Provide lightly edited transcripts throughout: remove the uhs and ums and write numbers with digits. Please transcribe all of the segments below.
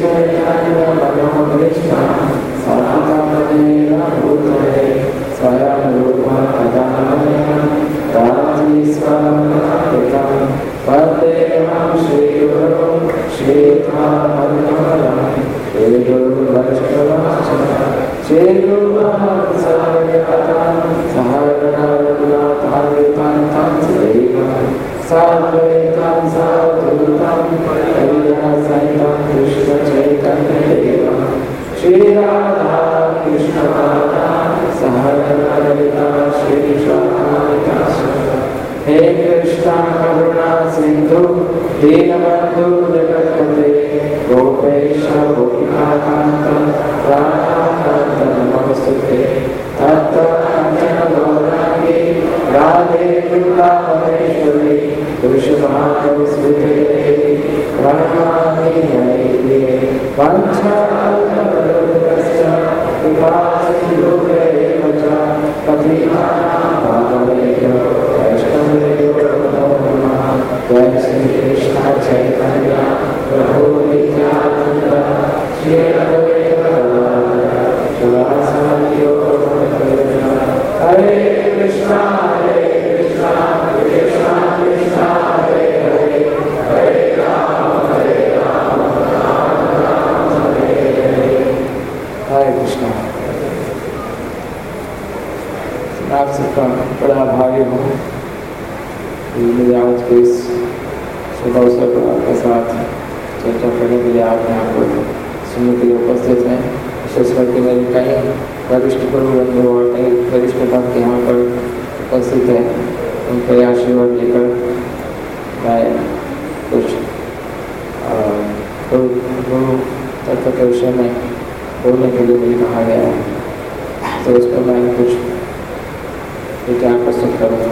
चैतन्यमनोभीष्टं स्थापितं भूतले स्वयं रूपं कदामयं दासीस्वरं वन्देऽहं श्रीगुरुं श्रीरामपदं श्रीगुरुवैष्णवं श्रीगुरुवंशोद्भवं सहगणरघुनाथान्वितं सदैवं साद्वैतं सावधूतं परिजनसहितं कृष्णचैतन्यदेवं श्रीराधा कृष्णपादा सहगणललिता श्रीकृष्णान्विता हे कृष्णा करुणा सिंधु दीनबंधु जगत्पते गोपेश गोपिकान्त राधाकान्त नमोस्तुते तप्त कांचन गौरांगी राधे वृंदावनेश्वरी वृषभानुसुते देवी प्रणमामि हरिप्रिये वंशकल्पतरुभ्यश्च कृपासिन्धुभ्येव च पतितानां पावनेभ्यो वैष्णवेभ्यो नमो नमः। जय श्री कृष्ण चैतन्य प्रभु नित्यानंद श्री अद्वैत गदाधर शिवासादि हरे कृष्णा कृष्णा कृष्णा कृष्णा हरे हरे हरे राम राम हरे हरे। हरे कृष्णा। आप सबका बड़ा भाग्य हो मुझे आज के इस शुभ अवसर पर आपके साथ चर्चा करने के लिए आप यहाँ पर सुनने के लिए उपस्थित हैं। विशेष करके मेरे कई वरिष्ठ गुरु बंधु और कई वरिष्ठ भक्त यहाँ पर उपस्थित हैं। उनके आशीर्वाद लेकर मैं कुछ गुरु तत्व के विषय में बोलने के लिए मुझे कहा गया है, तो उस पर मैं कुछ विचार प्रस्तुत करूँगा।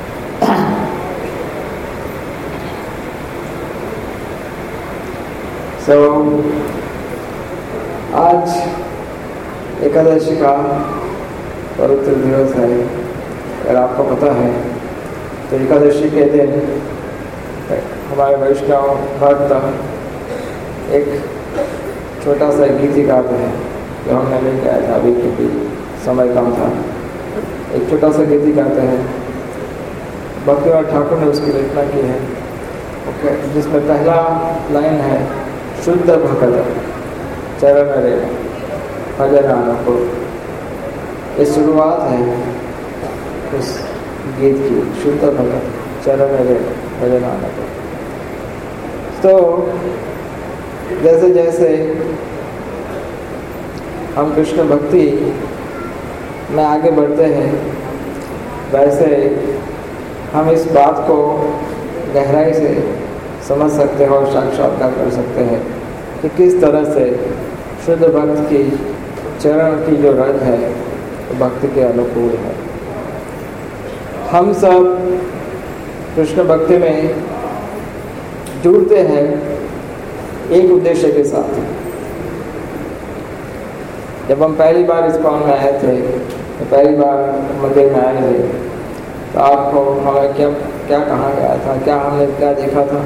आज एकादशी का पवित्र दिवस है। अगर आपको पता है तो एकादशी के दिन हमारे वैष्णव भक्त एक छोटा सा गीत ही गाते हैं, जो हमने नहीं गाया था अभी क्योंकि समय कम था। एक छोटा सा गीत ही गाते हैं। भक्तिनाथ ठाकुर ने उसकी रचना की है, जिसमें पहला लाइन है शुद्ध भगत चरण रे भजन आनंद। ये शुरुआत है उस गीत की, शुद्ध भगत चरण रे भजन आनंद। तो जैसे जैसे हम कृष्ण भक्ति में आगे बढ़ते हैं, वैसे हम इस बात को गहराई से समझ सकते हैं और साक्षात्कार कर सकते हैं कि किस तरह से शुद्ध भक्त की चरण की जो रज है वो भक्ति के अनुकूल है। हम सब कृष्ण भक्ति में जुड़ते हैं एक उद्देश्य के साथ। जब हम पहली बार इस पावन में आए थे, तो पहली बार मंदिर में आए थे, तो आपको हमें क्या कहा गया था, क्या हमने क्या देखा था?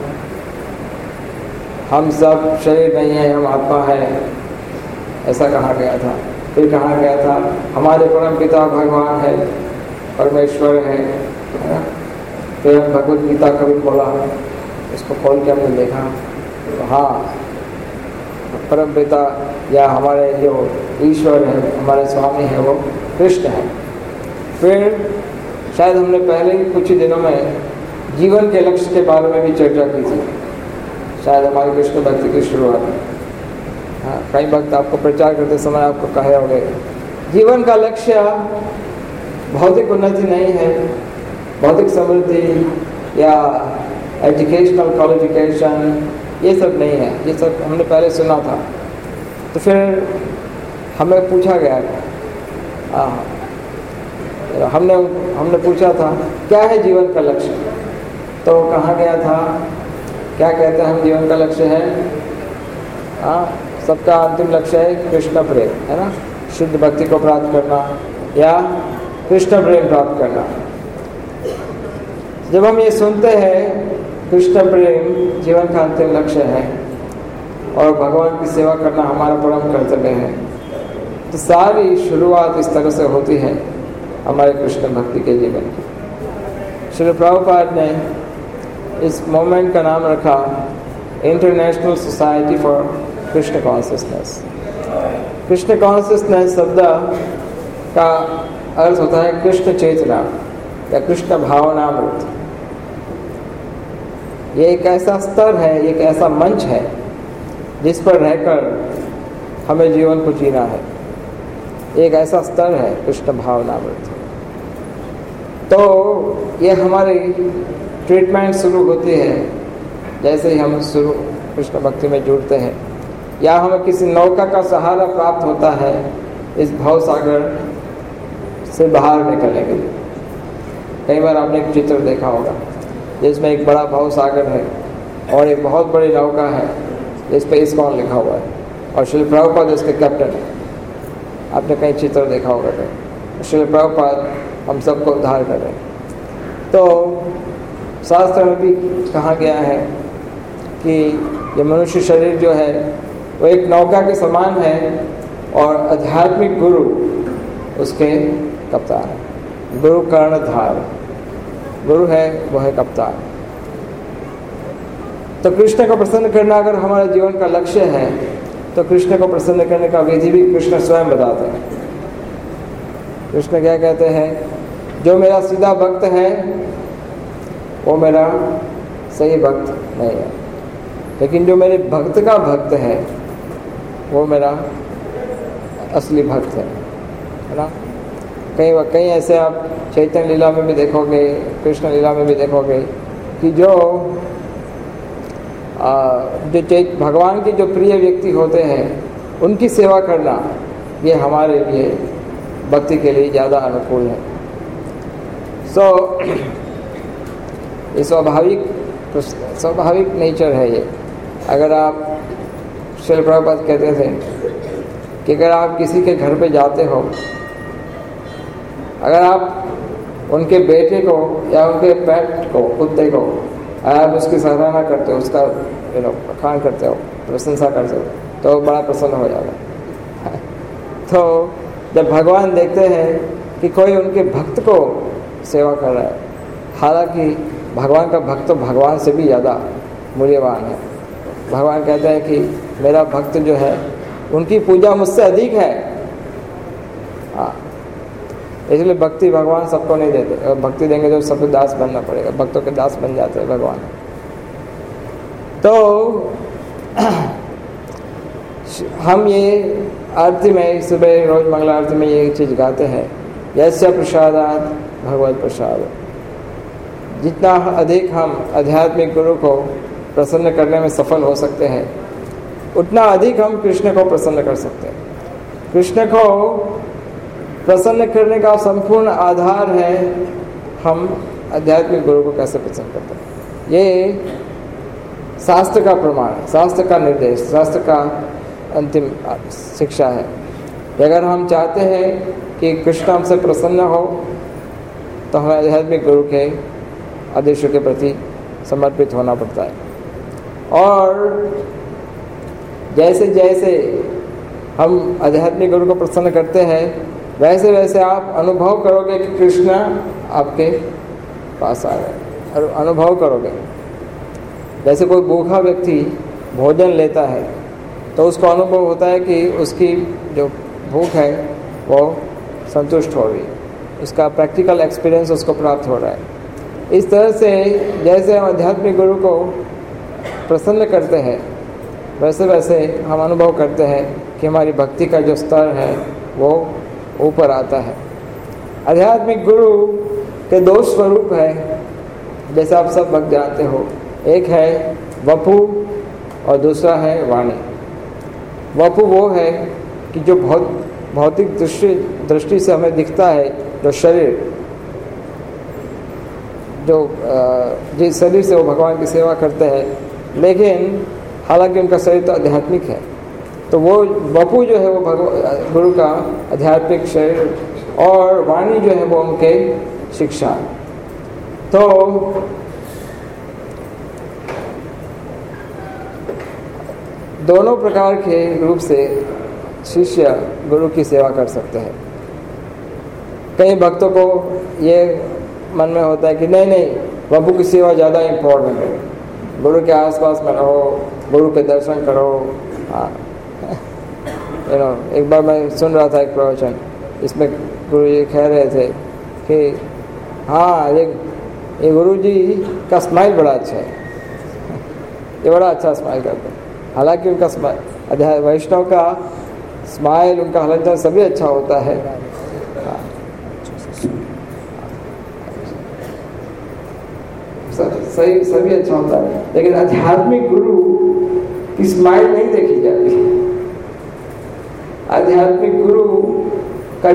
हम सब शरीर नहीं है, हम आत्मा है, ऐसा कहा गया था। फिर कहा गया था हमारे परम पिता भगवान है, परमेश्वर है। फिर हम भगवद गीता कभी खोला, इसको खोल के हमने देखा तो हाँ, परम पिता या हमारे जो ईश्वर है, हमारे स्वामी है, वो कृष्ण है। फिर शायद हमने पहले ही कुछ ही दिनों में जीवन के लक्ष्य के बारे में भी चर्चा की थी, शायद हमारी कृष्ण भक्ति की शुरुआत में। हाँ, कई भक्त आपको प्रचार करते समय आपको कहे होंगे जीवन का लक्ष्य भौतिक उन्नति नहीं है, भौतिक समृद्धि या एजुकेशनल क्वालिफिकेशन, ये सब नहीं है। ये सब हमने पहले सुना था। तो फिर हमें पूछा गया, हमने पूछा था क्या है जीवन का लक्ष्य, तो कहा गया था क्या कहते हैं हम जीवन का लक्ष्य है, सबका अंतिम लक्ष्य है कृष्ण प्रेम, है ना, शुद्ध भक्ति को प्राप्त करना या कृष्ण प्रेम प्राप्त करना। जब हम ये सुनते हैं कृष्ण प्रेम जीवन का अंतिम लक्ष्य है, और भगवान की सेवा करना हमारा परम कर्तव्य है। तो सारी शुरुआत इस तरह से होती है हमारे कृष्ण भक्ति के जीवन की। श्री प्रभुपाद ने इस मोमेंट का नाम रखा international society for Krishna consciousness. Krishna consciousness शब्द का अर्थ होता है कृष्ण चेतना या कृष्ण भावनामृत। ये एक ऐसा स्तर है, एक ऐसा मंच है जिस पर रहकर हमें जीवन को जीना है। एक ऐसा स्तर है कृष्ण भावनामृत। तो ये हमारी ट्रीटमेंट शुरू होती है जैसे ही हम शुरू कृष्ण भक्ति में जुड़ते हैं, या हमें किसी नौका का सहारा प्राप्त होता है इस भव सागर से बाहर निकलने के लिए। कई बार आपने एक चित्र देखा होगा जिसमें एक बड़ा भव सागर है और एक बहुत बड़ी नौका है जिस पे इस्कॉन लिखा हुआ है और श्री प्रभुपाद इसके कैप्टन है। आपने कई चित्र देखा होगा कहीं। श्री प्रभुपाद हम सबको उद्धार कर रहे हैं। तो शास्त्र में भी कहा गया है कि ये मनुष्य शरीर जो है वो एक नौका के समान है और आध्यात्मिक गुरु उसके कप्तान है। गुरु कर्णधार गुरु है, वो है कप्तान। तो कृष्ण को प्रसन्न करना अगर हमारे जीवन का लक्ष्य है तो कृष्ण को प्रसन्न करने का विधि भी कृष्ण स्वयं बताते हैं। कृष्ण क्या कहते हैं? जो मेरा सीधा भक्त है वो मेरा सही भक्त नहीं है, लेकिन जो मेरे भक्त का भक्त है वो मेरा असली भक्त है ना। कहीं ऐसे आप चैतन्य लीला में भी देखोगे, कृष्ण लीला में भी देखोगे कि जो भगवान के जो प्रिय व्यक्ति होते हैं उनकी सेवा करना ये हमारे लिए भक्ति के लिए ज़्यादा अनुकूल है। ये स्वाभाविक नेचर है ये। अगर आप श्रील प्रभुपाद कहते थे कि अगर आप किसी के घर पे जाते हो, अगर आप उनके बेटे को या उनके पेट को, कुत्ते को, आप उसकी सराहना करते हो, उसका खान करते हो, प्रशंसा करते हो, तो बड़ा प्रसन्न हो जाता है। तो जब भगवान देखते हैं कि कोई उनके भक्त को सेवा कर रहा है, हालांकि भगवान का भक्त तो भगवान से भी ज़्यादा मूल्यवान है। भगवान कहते हैं कि मेरा भक्त जो है उनकी पूजा मुझसे अधिक है। हाँ, इसलिए भक्ति भगवान सबको नहीं देते। भक्ति देंगे तो सबको दास बनना पड़ेगा, भक्तों के दास बन जाते हैं भगवान। तो हम ये आरती में सुबह रोज मंगला आरती में ये चीज़ गाते हैं, यस्य प्रसादात भगवत प्रसाद। जितना अधिक हम आध्यात्मिक गुरु को प्रसन्न करने में सफल हो सकते हैं उतना अधिक हम कृष्ण को प्रसन्न कर सकते हैं। कृष्ण को प्रसन्न करने का संपूर्ण आधार है हम आध्यात्मिक गुरु को कैसे प्रसन्न करते हैं। ये शास्त्र का प्रमाण, शास्त्र का निर्देश, शास्त्र का अंतिम शिक्षा है कि अगर हम चाहते हैं कि कृष्ण हमसे प्रसन्न हो तो हमें आध्यात्मिक गुरु के आदेशों के प्रति समर्पित होना पड़ता है। और जैसे जैसे हम आध्यात्मिक गुरु को प्रसन्न करते हैं वैसे वैसे आप अनुभव करोगे कि कृष्ण आपके पास आ गए, और अनुभव करोगे। जैसे कोई भूखा व्यक्ति भोजन लेता है तो उसको अनुभव होता है कि उसकी जो भूख है वो संतुष्ट हो रही है, उसका प्रैक्टिकल एक्सपीरियंस उसको प्राप्त हो रहा है। इस तरह से जैसे हम आध्यात्मिक गुरु को प्रसन्न करते हैं वैसे वैसे हम अनुभव करते हैं कि हमारी भक्ति का जो स्तर है वो ऊपर आता है। आध्यात्मिक गुरु के दो स्वरूप है, जैसे आप सब भक्त जानते हो। एक है वपु और दूसरा है वाणी। वपु वो है कि जो भौतिक दृष्टि से हमें दिखता है, जो शरीर, जो जिस शरीर से वो भगवान की सेवा करते हैं, लेकिन हालांकि उनका शरीर तो आध्यात्मिक है। तो वो वपु जो है वो गुरु का आध्यात्मिक शरीर, और वाणी जो है वो उनके शिक्षा। तो दोनों प्रकार के रूप से शिष्य गुरु की सेवा कर सकते हैं। कई भक्तों को ये मन में होता है कि नहीं नहीं, प्रभु की सेवा ज़्यादा इम्पोर्टेंट है, गुरु के आसपास में रहो, गुरु के दर्शन करो। हाँ, एक बार मैं सुन रहा था एक प्रवचन, इसमें गुरु जी कह रहे थे कि हाँ ये गुरु जी का स्माइल बड़ा अच्छा है, ये बड़ा अच्छा स्माइल करते हैं। हालांकि उनका स्माइल, वैष्णव का स्माइल, उनका हलनचलन सभी अच्छा होता है, सही सभी अच्छा होता है, लेकिन आध्यात्मिक गुरु की स्माइल नहीं देखी जाती। आध्यात्मिक गुरु का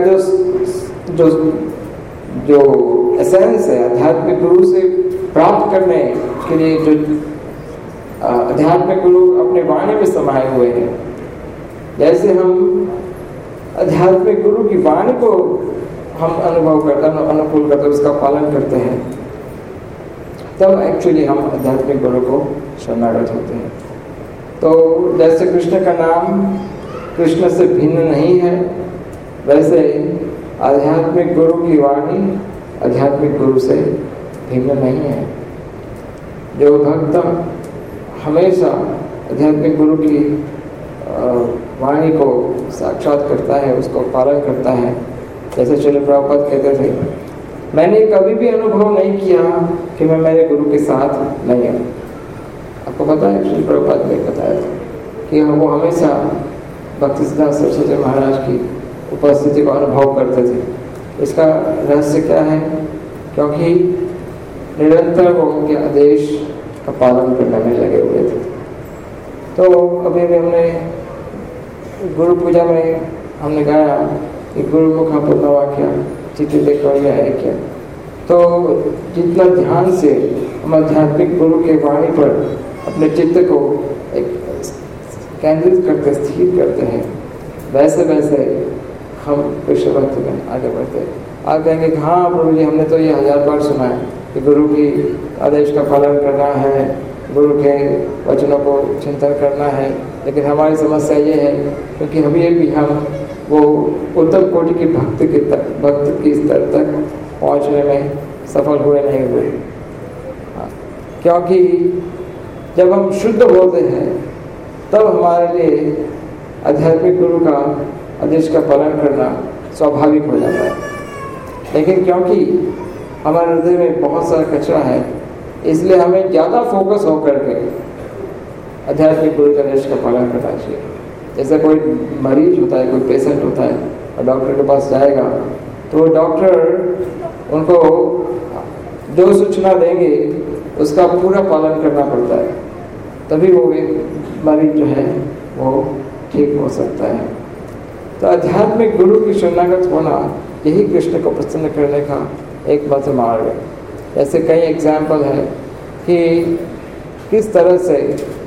जो एसेंस है, आध्यात्मिक गुरु से प्राप्त करने के लिए जो आध्यात्मिक गुरु अपने वाणी में समाये हुए हैं, जैसे हम आध्यात्मिक गुरु की वाणी को हम अनुभव करते, अनुकूल करते, उसका पालन करते हैं, तब एक्चुअली हम आध्यात्मिक गुरु को शरणागत होते हैं। तो जैसे कृष्ण का नाम कृष्ण से भिन्न नहीं है, वैसे आध्यात्मिक गुरु की वाणी आध्यात्मिक गुरु से भिन्न नहीं है। जो भक्त हमेशा आध्यात्मिक गुरु की वाणी को साक्षात करता है, उसको पालन करता है, जैसे श्रील प्रभुपाद कहते थे, मैंने कभी भी अनुभव नहीं किया कि मैं मेरे गुरु के साथ नहीं हूँ। आपको पता है, श्रील प्रभुपाद ने बताया था कि वो हमेशा भक्तिसिद्धांत सरस्वती महाराज की उपस्थिति को अनुभव करते थे। इसका रहस्य क्या है? क्योंकि निरंतर वो उनके आदेश का पालन करने में लगे हुए थे। तो अभी भी हमने गुरु पूजा में हमने गाया कि गुरु मुखा पूर्ण वाक्य चित्त देखो यह है क्या। तो जितना ध्यान से हम आध्यात्मिक गुरु के वाणी पर अपने चित्त को एक केंद्रित करते, स्थिर करते हैं, वैसे वैसे हम कृष्ण भक्ति में आगे बढ़ते हैं। आप कहेंगे कि हाँ प्रभु जी, हमने तो ये 1000 बार सुना है कि गुरु की आदेश का पालन करना है, गुरु के वचनों को चिंतन करना है, लेकिन हमारी समस्या ये है क्योंकि अभी भी हम वो उत्तम कोटि की भक्त की स्तर तक पहुंचने में सफल हुए नहीं हुए। क्योंकि जब हम शुद्ध होते हैं तब हमारे लिए आध्यात्मिक गुरु का आदेश का पालन करना स्वाभाविक हो जाता है। लेकिन क्योंकि हमारे हृदय में बहुत सारा कचरा है, इसलिए हमें ज़्यादा फोकस होकर के आध्यात्मिक गुरु के आदेश का पालन करना चाहिए। जैसे कोई मरीज होता है, कोई पेशेंट होता है और डॉक्टर के पास जाएगा, तो डॉक्टर उनको जो सूचना देंगे उसका पूरा पालन करना पड़ता है, तभी वो मरीज जो है वो ठीक हो सकता है। तो आध्यात्मिक गुरु की शरणागत होना यही कृष्ण को प्रसन्न करने का एकमात्र मार्ग है। ऐसे कई एग्जाम्पल है कि किस तरह से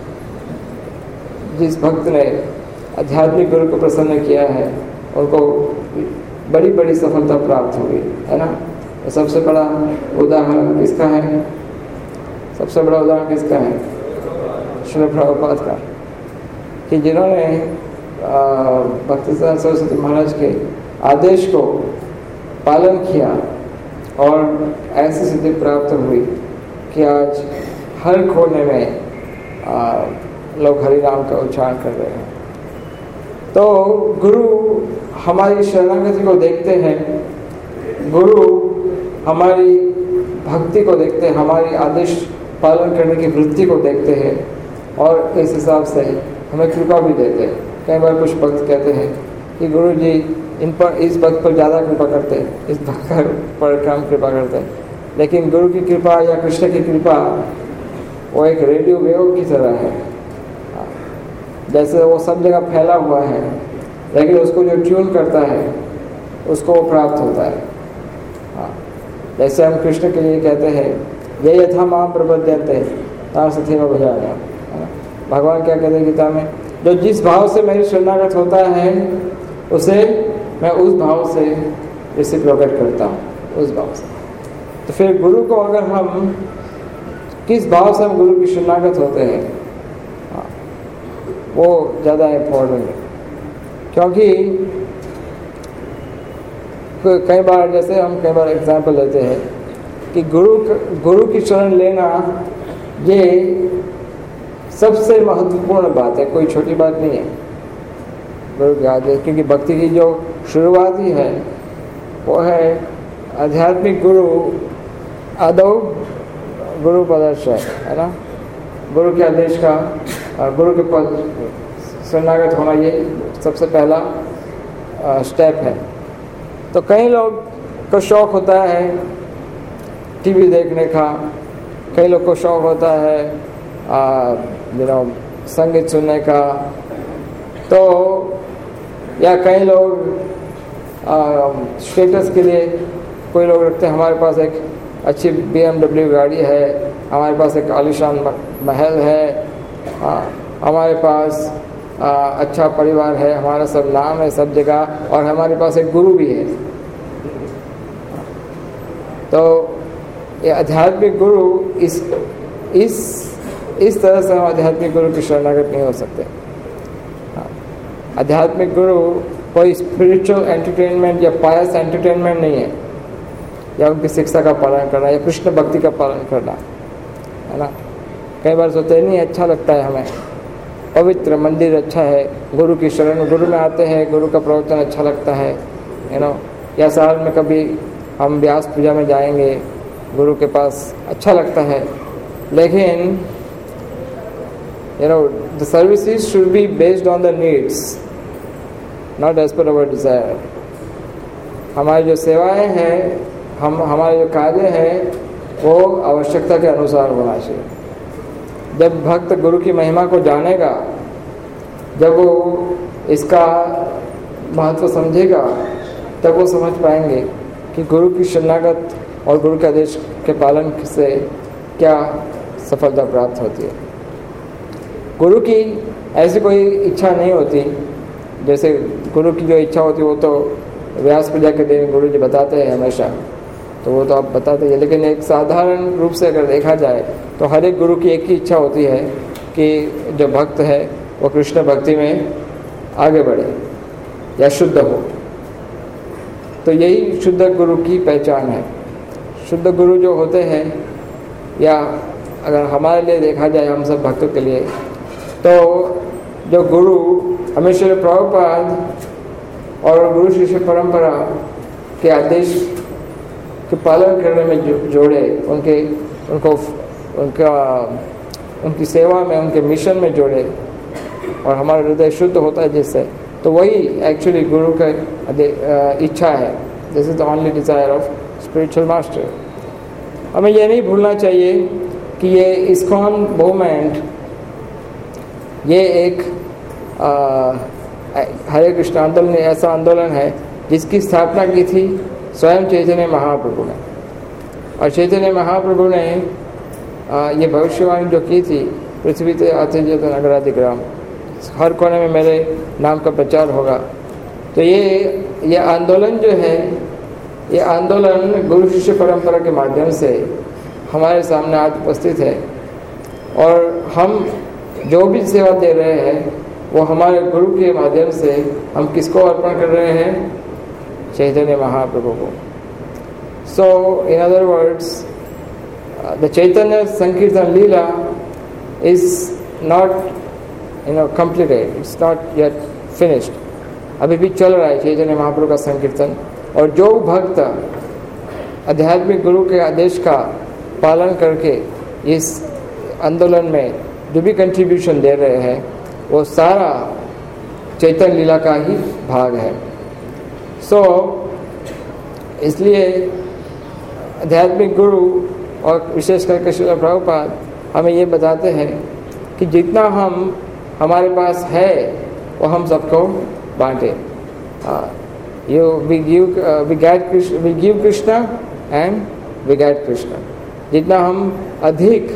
जिस भक्त ने आध्यात्मिक गुरु को प्रसन्न किया है उनको बड़ी बड़ी सफलता प्राप्त हुई है ना। तो सबसे बड़ा उदाहरण किसका है? सबसे बड़ा उदाहरण किसका है? श्रील प्रभुपाद का, कि जिन्होंने भक्तिसिद्धांत सरस्वती महाराज के आदेश को पालन किया और ऐसी सिद्धि प्राप्त हुई कि आज हर कोने में लोग हरि नाम का उच्चारण कर रहे हैं। तो गुरु हमारी शरणागति को देखते हैं, गुरु हमारी भक्ति को देखते हैं, हमारी आदेश पालन करने की वृत्ति को देखते हैं और इस हिसाब से हमें कृपा भी देते हैं। कई बार कुछ भक्त कहते हैं कि गुरु जी इन पर, इस भक्त पर ज़्यादा कृपा करते हैं, इस भक्त पर कम कृपा करते हैं। लेकिन गुरु की कृपा या कृष्ण की कृपा वो एक रेडियो वेव की तरह है, जैसे वो सब जगह फैला हुआ है, लेकिन उसको जो ट्यून करता है उसको वो प्राप्त होता है। जैसे हम कृष्ण के लिए कहते हैं ये यथा मां प्रपद्यन्ते तां तथैव भजामि। भगवान क्या कहते हैं गीता में? जो जिस भाव से मेरी शरणागत होता है उसे मैं उस भाव से रेसिप्रोकेट करता हूँ, उस भाव से। तो फिर गुरु को अगर हम किस भाव से हम गुरु की शरणागत होते हैं, वो ज़्यादा इम्पोर्टेंट है। क्योंकि कई बार, जैसे हम कई बार एग्जाम्पल लेते हैं कि गुरु की शरण लेना ये सबसे महत्वपूर्ण बात है, कोई छोटी बात नहीं है। गुरु के आदेश, क्योंकि भक्ति की जो शुरुआत ही है वो है आध्यात्मिक गुरु आदौ गुरु पदर्श है ना। गुरु के आदेश का, गुरु के पद शरणागत होना, ये सबसे पहला स्टेप है। तो कई लोग को शौक़ होता है टीवी देखने का, कई लोग को शौक़ होता है संगीत सुनने का, तो या कई लोग स्टेटस के लिए, कोई लोग रखते हैं हमारे पास एक अच्छी BMW गाड़ी है, हमारे पास एक आलीशान महल है, हमारे पास अच्छा परिवार है, हमारा सब नाम है सब जगह, और हमारे पास एक गुरु भी है। तो ये आध्यात्मिक गुरु इस तरह से हम आध्यात्मिक गुरु की शरणागत नहीं हो सकते। आध्यात्मिक गुरु कोई स्पिरिचुअल एंटरटेनमेंट या पायस एंटरटेनमेंट नहीं है, या उनकी शिक्षा का पालन करना या कृष्ण भक्ति का पालन करना, है ना। कई बार सोचते हैं नहीं अच्छा लगता है हमें, पवित्र मंदिर अच्छा है, गुरु की शरण, गुरु में आते हैं, गुरु का प्रवचन अच्छा लगता है, या साल में कभी हम व्यास पूजा में जाएंगे, गुरु के पास अच्छा लगता है। लेकिन the services should be based on the needs, not as per our desire. हमारी जो सेवाएं हैं, हमारे जो कार्य हैं, वो आवश्यकता के अनुसार होना चाहिए। जब भक्त गुरु की महिमा को जानेगा, जब वो इसका महत्व समझेगा, तब वो समझ पाएंगे कि गुरु की शरणागत और गुरु के आदेश के पालन से क्या सफलता प्राप्त होती है। गुरु की ऐसी कोई इच्छा नहीं होती, जैसे गुरु की जो इच्छा होती है वो तो व्यास पूजा के दिन गुरु जी बताते हैं हमेशा, तो वो तो आप बताते हैं। लेकिन एक साधारण रूप से अगर देखा जाए तो हर एक गुरु की एक ही इच्छा होती है कि जो भक्त है वो कृष्ण भक्ति में आगे बढ़े या शुद्ध हो। तो यही शुद्ध गुरु की पहचान है। शुद्ध गुरु जो होते हैं, या अगर हमारे लिए देखा जाए हम सब भक्तों के लिए, तो जो गुरु हमें श्रील प्रभुपाद और गुरु शिष्य परंपरा के आदेश के पालन करने में जोड़े, उनकी सेवा में, उनके मिशन में जोड़े, और हमारा हृदय शुद्ध होता है जिससे, तो वही एक्चुअली गुरु का इच्छा है। This is the only desire of spiritual master. हमें ये नहीं भूलना चाहिए कि ये इस्कॉन मूवमेंट, ये एक हरे कृष्ण आंदोलन ऐसा आंदोलन है जिसकी स्थापना की थी स्वयं चैतन्य महाप्रभु ने। और चैतन्य महाप्रभु ने ये भविष्यवाणी जो की थी, पृथ्वी ते आते जत नगराधिग्राम, हर कोने में मेरे नाम का प्रचार होगा। तो ये आंदोलन जो है, ये आंदोलन गुरु शिष्य परंपरा के माध्यम से हमारे सामने आज उपस्थित है, और हम जो भी सेवा दे रहे हैं वो हमारे गुरु के माध्यम से हम किसको अर्पण कर रहे हैं? चैतन्य महाप्रभु को। So in other words, the Chaitanya sankirtan lila is not completed, it's not yet finished, अभी भी चल रहा है चैतन्य महाप्रभु का संकीर्तन। और जो भक्त आध्यात्मिक गुरु के आदेश का पालन करके इस आंदोलन में जो भी कंट्रीब्यूशन दे रहे हैं, वो सारा चैतन्य लीला का ही भाग है। सो इसलिए आध्यात्मिक गुरु और विशेष करके श्रील प्रभुपाद हमें ये बताते हैं कि जितना हमारे पास है वो हम सबको बांटे। we give Krishna and we get Krishna। जितना हम अधिक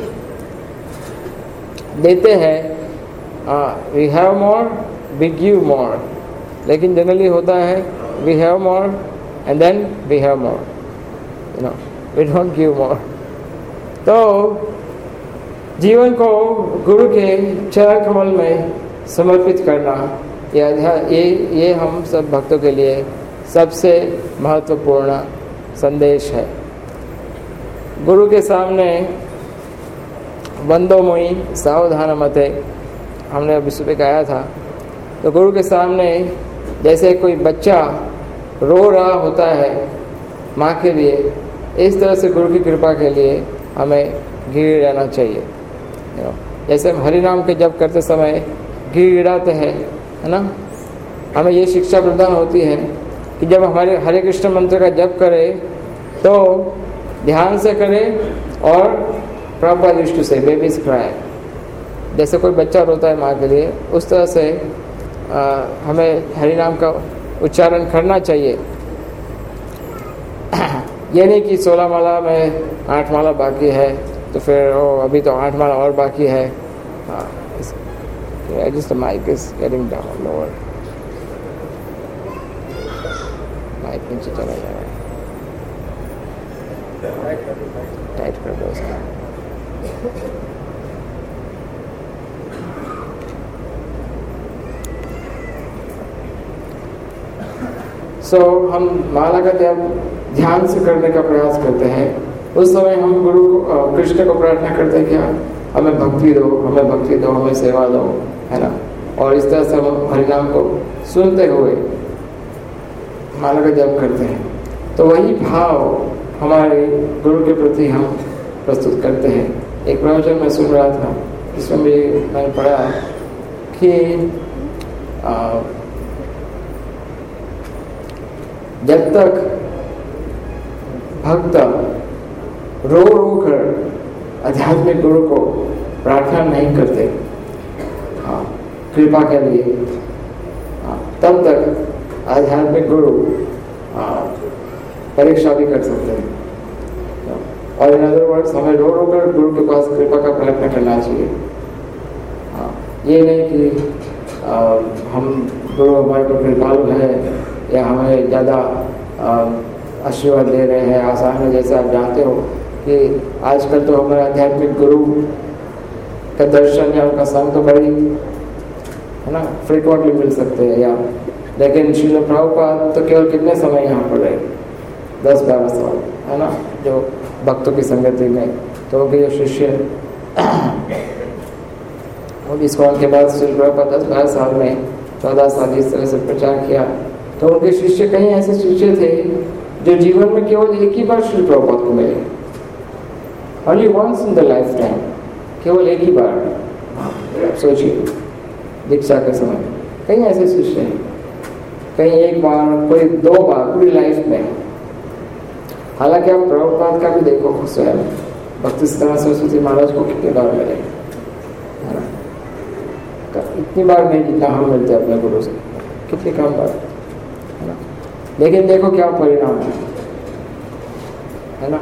देते हैं, we have more, we give more। लेकिन जनरली होता है we have more and then we have more, we don't give more। तो जीवन को गुरु के चरण कमल में समर्पित करना, ये हम सब भक्तों के लिए सबसे महत्वपूर्ण संदेश है। गुरु के सामने बंदो मुई सावधान मते, हमने अभी सुबह गाया था। तो गुरु के सामने जैसे कोई बच्चा रो रहा होता है माँ के लिए, इस तरह से गुरु की कृपा के लिए हमें गिड़गिड़ाना चाहिए। जैसे हम हरि नाम के जप करते समय गिड़गिड़ाते हैं, है ना, हमें ये शिक्षा प्रदान होती है कि जब हमारे हरे कृष्ण मंत्र का जप करें तो ध्यान से करें और प्रॉपर दृष्टि से, बेबीज क्राई, जैसे कोई बच्चा रोता है माँ के लिए, उस तरह से हमें हरि नाम का उच्चारण करना चाहिए। ये नहीं कि 16 माला में 8 माला बाकी है तो फिर अभी तो 8 माला और बाकी है। Just the mic is getting down lower. Mic नीचे चला जा रहा है, टाइट कर दो उसका। हम माला का जब ध्यान से करने का प्रयास करते हैं, उस समय हम गुरु को, कृष्ण को प्रार्थना करते हैं कि हमें भक्ति दो, हमें भक्ति दो, हमें सेवा दो, है ना। और इस तरह से हम हरिनाम को सुनते हुए माला का जप करते हैं। तो वही भाव हमारे गुरु के प्रति हम प्रस्तुत करते हैं। एक प्रवचन मैं सुन रहा था, इसमें भी मैंने पढ़ा कि जब तक भक्त रो रो कर आध्यात्मिक गुरु को प्रार्थना नहीं करते कृपा के लिए, तब तक आध्यात्मिक गुरु परीक्षा भी कर सकते हैं। और इन अदर वर्ड्स, हमें रो रो कर गुरु के पास कृपा का प्रयत्न करना चाहिए। ये नहीं कि हम गुरु हमारे पर कृपालु है या हमें ज़्यादा आशीर्वाद दे रहे हैं आसान है। जैसे आप जानते हो कि आजकल तो हमारे आध्यात्मिक गुरु का दर्शन या उनका संग तो बड़ी, है ना, फ्रिक्वेंटली मिल सकते हैं, या लेकिन श्रील प्रभुपाद तो केवल कितने समय यहाँ पर रहे, 10-12 साल, है ना, जो भक्तों की संगति में। तो उनके जो शिष्य वो इस्कॉन के बाद श्रील प्रभुपाद 10-12 साल में 14 साल इस तरह से प्रचार किया। तो उनके शिष्य कई ऐसे शिष्य थे जो जीवन में केवल एक ही बार श्रील प्रभुपाद को मिले, only once in the life time, केवल एक ही बार। सोचिए दीक्षा के समय कई ऐसे शिष्य हैं, कहीं एक बार, कोई 2 बार पूरी लाइफ में। हालांकि आप प्रभुपाद का भी देखो, स्वयं भक्तिसिद्धांत सरस्वती महाराज को कितनी बार मिले, है ना, इतनी बार नहीं जितना हम मिलते अपने गुरु से, कितनी कम बार, है ना। लेकिन देखो क्या परिणाम है ना।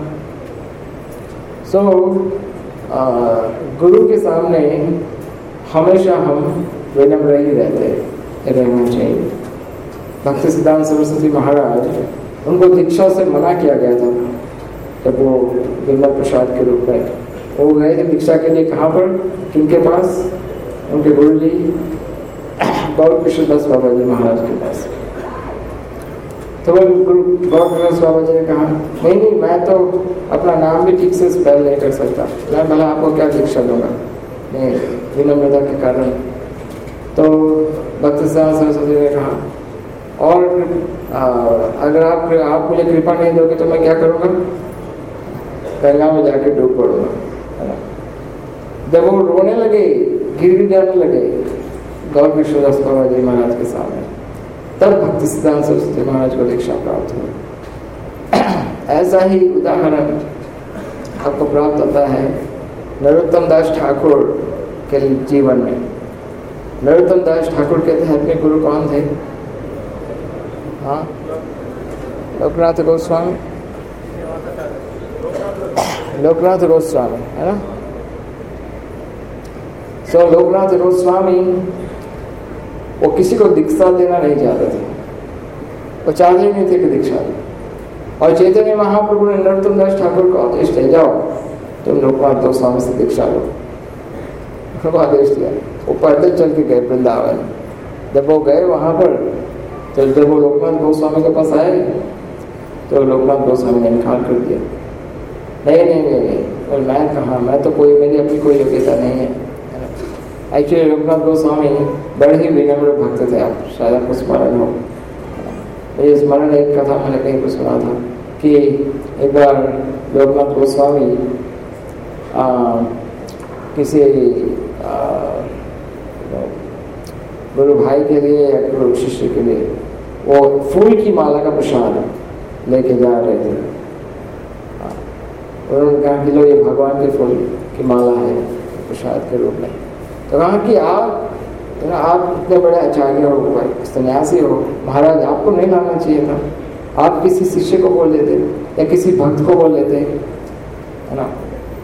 गुरु के सामने हमेशा हम विनम्र ही रहना चाहिए। भक्तिसिद्धांत सरस्वती महाराज, उनको दीक्षा से मना किया गया था जब वो विमल प्रसाद के रूप में वो गए थे दीक्षा के लिए। कहाँ पर, किनके पास? उनके गुरु जी गौर कृष्ण दास बाबा जी महाराज के पास। तो वह गुरु गौर कृष्ण दास बाबा जी ने कहा, नहीं, मैं तो अपना नाम भी ठीक से स्पेल नहीं कर सकता, मैं भला आपको क्या दीक्षा दूंगा, नहीं, विनम्रता के कारण। तो भक्तिसिद्धांत सरस्वती ने कहा, और अगर आप मुझे कृपा नहीं दोगे तो मैं क्या करूँगा, गंगा में जाके डूब पड़ूंगा। जब वो रोने लगे, गिड़गिड़ाने लगे गौर कृष्णदास बाबा जी महाराज के सामने, तब भक्तिसिद्धांत सरस्वती महाराज को दीक्षा प्राप्त हुई। ऐसा ही उदाहरण आपको प्राप्त होता है नरोत्तम दास ठाकुर के जीवन में। नरोत्तम दास ठाकुर के आध्यात्मिक गुरु कौन थे? हाँ, लोकनाथ गोस्वामी, लोकनाथ गोस्वामी, है ना। लोकनाथ गोस्वामी वो किसी को दीक्षा देना नहीं चाहते थे, वो चाहते ही नहीं थे कि दीक्षा दे। और चैतन्य महाप्रभु ने नरोत्तम दास ठाकुर को आदेश दिया, जाओ तुम लोकनाथ गोस्वामी से दीक्षा लो। उनको आदेश दिया। वो पैदल चल के गए वृंदावन। जब वो गए वहाँ पर, तो जब वो लोकनाथ गोस्वामी के पास आए तो लोकनाथ गोस्वामी ने इनकार कर दिया। नहीं नहीं नहीं नहीं, और मैं कहाँ, मैं तो कोई, मेरी अपनी कोई योग्यता नहीं है। एक्चुअली लोकनाथ गोस्वामी बड़े ही विनम्र भक्त थे। आप शायद आपको स्मरण हो, ये स्मरण एक कथा मैंने कहीं पर सुना था कि एक बार लोकनाथ गोस्वामी किसी गुरु भाई के लिए या गुरु शिष्य के लिए वो फूल की माला का प्रसाद लेके जा रहे थे। उन्होंने कहा कि लो ये भगवान के फूल की माला है प्रसाद के रूप में। तो कहा कि आप इतने बड़े आचार्य हो, सन्यासी हो, महाराज आपको नहीं लाना चाहिए था। आप किसी शिष्य को बोल देते या किसी भक्त को बोल देते, है ना,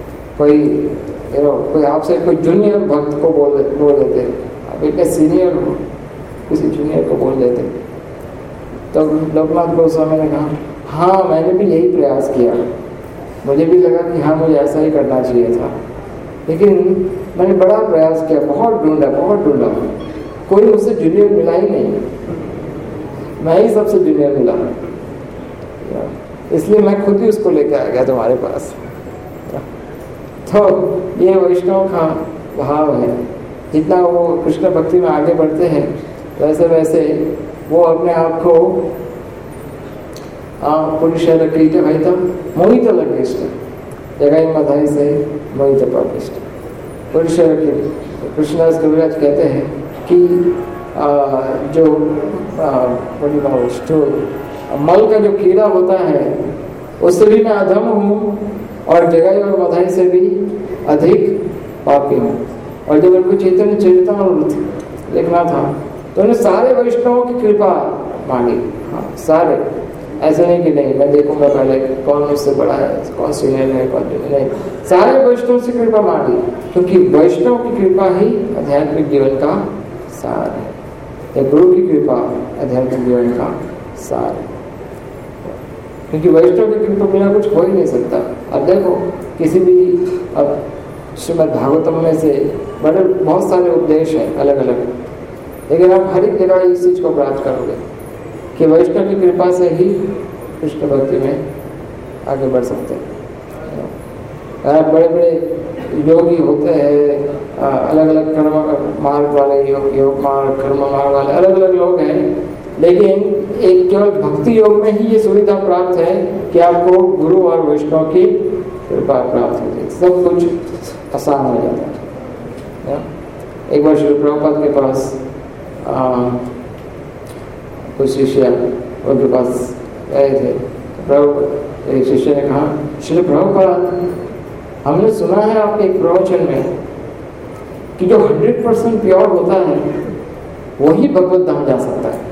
कोई आपसे कोई जूनियर भक्त को बोल देते, आप इतने सीनियर हो, किसी जूनियर को बोल देते। तो लोकनाथ गोस्वामी ने कहा हाँ मैंने भी यही प्रयास किया, मुझे भी लगा कि हाँ मुझे ऐसा ही करना चाहिए था, लेकिन मैंने बड़ा प्रयास किया, बहुत ढूंढा, कोई मुझसे जूनियर मिला ही नहीं, मैं ही सबसे जूनियर मिला, इसलिए मैं खुद ही उसको लेकर आ गया तुम्हारे पास। तो ये वैष्णव का भाव है। जितना वो कृष्ण भक्ति में आगे बढ़ते हैं वैसे वैसे वो अपने आप को पुरुष मोहित लगिष्ट जगह मधाई से मोहित पापिष्ट पुरुष। कृष्णदास कविराज कहते हैं कि जो मल का जो कीड़ा होता है उससे भी मैं अधम हूँ और जगाई और मधाई से भी अधिक पापी हूँ। और जब उनको चैतन्य चरितामृत लिखना था तो उन्हें सारे वैष्णवों की कृपा मांगी। हाँ सारे, ऐसे नहीं कि नहीं मैं देखूंगा पहले कौन मुझसे बड़ा है, कौन सीनियर है, कौन नहीं, सारे वैष्णव से कृपा मांगी, क्योंकि वैष्णव की कृपा ही आध्यात्मिक जीवन का सार है, या गुरु की कृपा आध्यात्मिक जीवन का सार है। क्योंकि वैष्णव की कृपा बिना कुछ हो ही नहीं सकता। अब देखो किसी भी, अब श्रीमद् भागवतम में से बहुत सारे उपदेश हैं अलग अलग, लेकिन आप हर एक जगह इस चीज को प्राप्त करोगे कि वैष्णव की कृपा से ही कृष्ण भक्ति में आगे बढ़ सकते हैं। बड़े बड़े योगी होते हैं, अलग अलग कर्म मार्ग वाले, योग मार्ग, कर्म मार्ग वाले अलग अलग लोग हैं, लेकिन एक केवल भक्ति योग में ही ये सुविधा प्राप्त है कि आपको गुरु और वैष्णव की कृपा प्राप्त होती है, सब कुछ आसान हो जाता है। एक बार श्री प्रभुपाद के पास कुछ शिष्य उनके पास गए थे। प्रभु एक शिष्य ने कहा श्री प्रभुपाद हमने सुना है आपके एक प्रवचन में कि जो 100% प्योर होता है वही भगवत धाम जा सकता है।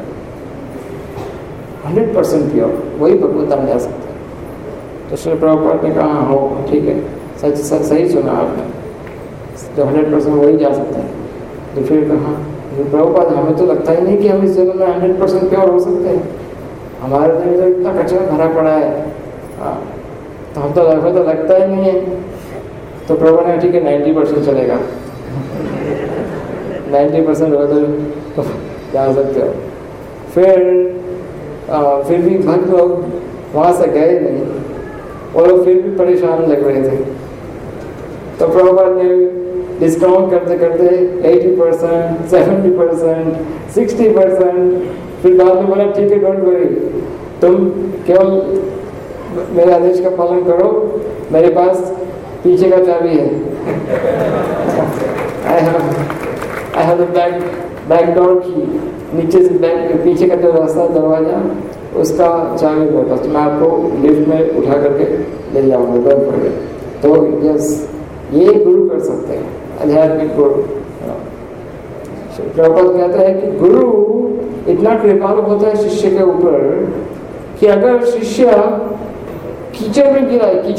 100% प्योर वही भगवत धाम जा सकता है। तो श्री प्रभुपाद ने कहा हो ठीक है, सच सही सुना आपने, जो 100% वही जा सकता है। तो फिर कहा प्रभुपाद हमें तो लगता ही नहीं कि हम इस जन्म में 100% प्योर हो सकते हैं, हमारे दिल में इतना कचरा भरा पड़ा है, तो हम तो लगता ही नहीं है। तो प्रभु ने ठीक है 90% चलेगा, 90% हो तो जा सकते हो। फिर भी भक्त लोग वहाँ से गए नहीं, वो लोग फिर भी परेशान लग रहे थे। तो प्रभुपाद ने डिस्काउंट करते करते 80%, 70%, 60%, फिर बाद में बोला ठीक है डोंट वरी, तुम केवल मेरे आदेश का पालन करो, मेरे पास पीछे का चाबी है। I have the back door की, नीचे से पीछे का जो रास्ता दरवाजा उसका चाबी मेरे पास, मैं आपको लिफ्ट में उठा करके ले जाऊंगा डोंट वरी। तो यस ये गुरु कर सकते हैं, आध्यात्मिक गुरु। प्रभुपाद कहता है कि गुरु इतना कृपालु होता है शिष्य के ऊपर कि अगर शिष्य कीचड़ में गिरा है,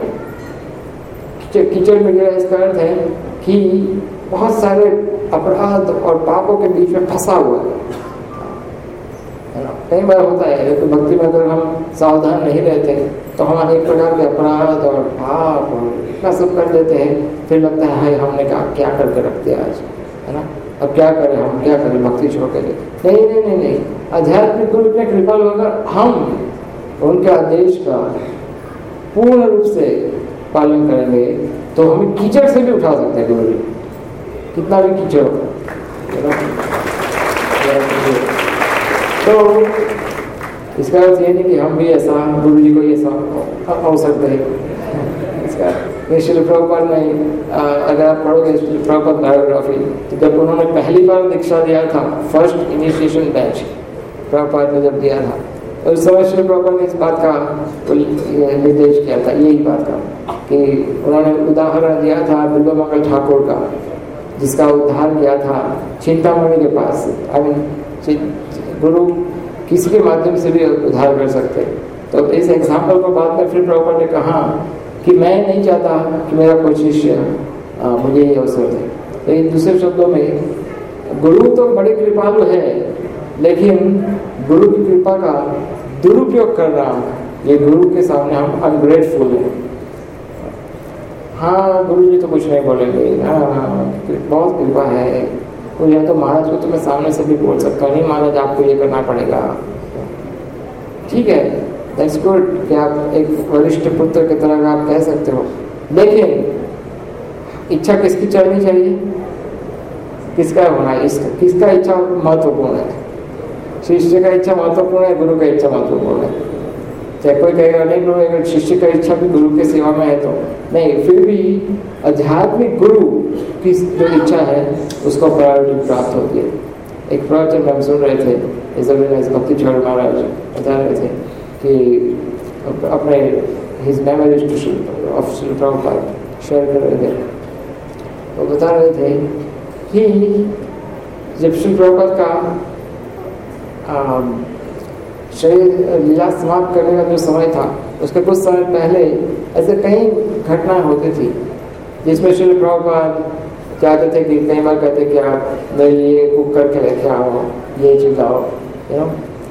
कीचड़ में गिरा, इसका अर्थ है कि बहुत सारे अपराध और पापों के बीच में फंसा हुआ है ना। कई बार होता है तो भक्ति में अगर हम सावधान नहीं रहते तो हम अनेक प्रकार के अपराध और पाप और इतना सब कर देते हैं, फिर लगता है हाय हमने क्या करके रख दिया आज, है ना, अब क्या करें, हम क्या करें, भक्ति छोड़ के। नहीं नहीं नहीं नहीं, आध्यात्मिक गुरु इतने कृपालु अगर हम उनके आदेश का पूर्ण रूप से पालन करेंगे तो हमें कीचड़ से भी उठा सकते हैं गुरु जी, कितना भी कीचड़ हो। तो इसका अर्थ ये नहीं कि हम भी ऐसा गुरु जी को ये ऐसा अवसर दें। इसका ये श्रील प्रभुपाद नहीं, अगर आप पढ़ोगे श्रील प्रभुपाद बायोग्राफी, तो जब उन्होंने पहली बार दीक्षा दिया था, फर्स्ट इनिशिएशन बैच प्रभुपाद ने जब दिया था, तो उस समय श्रील प्रभुपाद ने इस बात का निर्देश किया था, यही बात का कि उन्होंने उदाहरण दिया था बिल्वमंगल ठाकुर का, जिसका उद्धार किया था चिंतामणि के पास। आई मीन गुरु किसी के माध्यम से भी उद्धार कर सकते। तो इस एग्जाम्पल को बाद में फिर प्रभुपाद ने कहा कि मैं नहीं चाहता कि मेरा कोई शिष्य मुझे ये अवसर दे। तो इन दूसरे शब्दों में गुरु तो बड़े कृपालु है, लेकिन गुरु की कृपा का दुरुपयोग कर रहा, ये गुरु के सामने हम अनग्रेटफुल हैं। हाँ गुरु जी तो कुछ नहीं बोलेंगे, हाँ बहुत कृपा है, और या तो महाराज को तो मैं सामने से भी बोल सकता हूँ, नहीं महाराज आपको ये करना पड़ेगा, ठीक है, दैट्स गुड कि आप एक वरिष्ठ पुत्र की तरह आप कह सकते हो, लेकिन इच्छा किसकी चलनी चाहिए, किसका होना है, किसका इच्छा महत्वपूर्ण है? शिष्य का इच्छा महत्वपूर्ण है, गुरु का इच्छा महत्वपूर्ण है? चाहे कोई कहेगा नहीं गुरु, अगर शिष्य का इच्छा भी गुरु के सेवा में है तो नहीं, फिर भी आध्यात्मिक गुरु की जो इच्छा है उसको प्रायोरिटी प्राप्त होती है। एक प्रवचन में हम सुन रहे थे, भक्ति छोड़ महाराज बता रहे थे कि अपने his memories of Shri Prabhupada share कर रहे थे। वो बता रहे थे कि जब श्री प्रभुपाद का शरीर लीला समाप्त करने का जो समय था, उसके कुछ समय पहले ऐसे कई घटनाएं होती थी जिसमें श्री प्रभुपाद चाहते थे कि कई बार कहते कि आप मेरे लिए कुक करके लेके आओ, ये चीज आओ, यू नो।